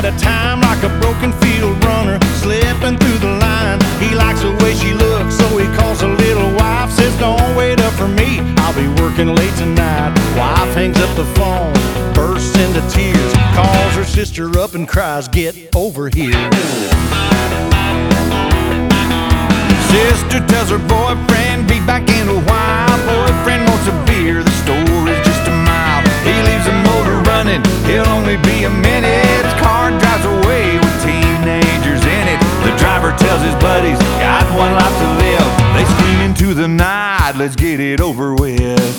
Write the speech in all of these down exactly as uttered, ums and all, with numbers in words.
of time like a broken field runner, slipping through the line. He likes the way she looks, so he calls a little wife. Says, don't wait up for me, I'll be working late tonight. Wife hangs up the phone, bursts into tears, calls her sister up and cries, get over here. Sister tells her boyfriend, be back in a while. Boyfriend wants a beer, the store is just a mile. He leaves the motor running, he'll only be a minute. His car drives away with teenagers in it. The driver tells his buddies, got one life to live. They scream into the night, let's get it over with.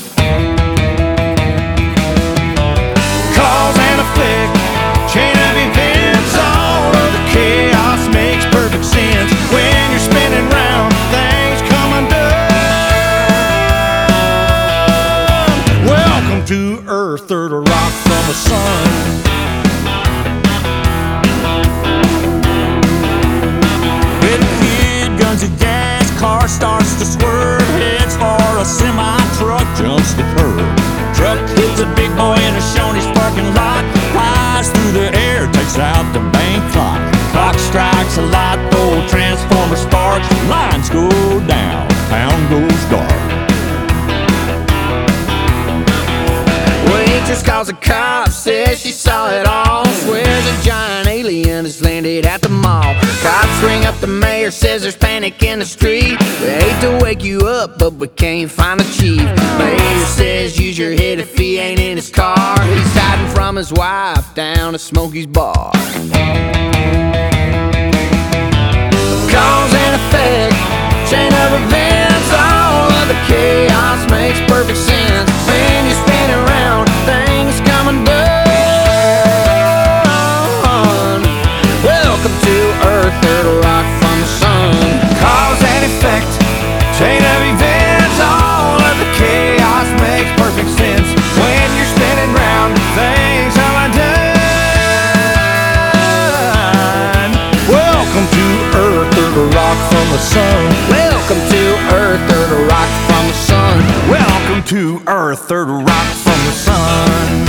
Cause and effect, chain of events, all of the chaos makes perfect sense. When you're spinning round, things come undone. Welcome to Earth, or to rock from the sun. With kid, guns and gas, car starts to swerve, heads for a semi-truck, jumps the curb. Truck hits a big boy in a Shoney's parking lot, flies through the air, takes out the bank clock. Clock strikes a light, the old transformer sparks, lines go down, town goes dark. Waitress calls the cops, says she saw it all, swears a giant alien has landed at the mall. Cops ring up the mayor, says there's panic in the street. We hate to wake you up, but we can't find the chief. Mayor says use your head if he ain't in his car. He's hiding from his wife down at Smokey's bar. Cause and effect, chain of events, all of the chaos makes perfect sense. When you're spinning around, things come undone. Welcome to Earth, or to rock from the sun. Cause and effect, chain of events, all of the chaos makes perfect sense. When you're spinning round, things come undone. Welcome to Earth, or to rock from the sun. Welcome to Earth, or to rock from the sun. Welcome to Earth, or to rock from the sun.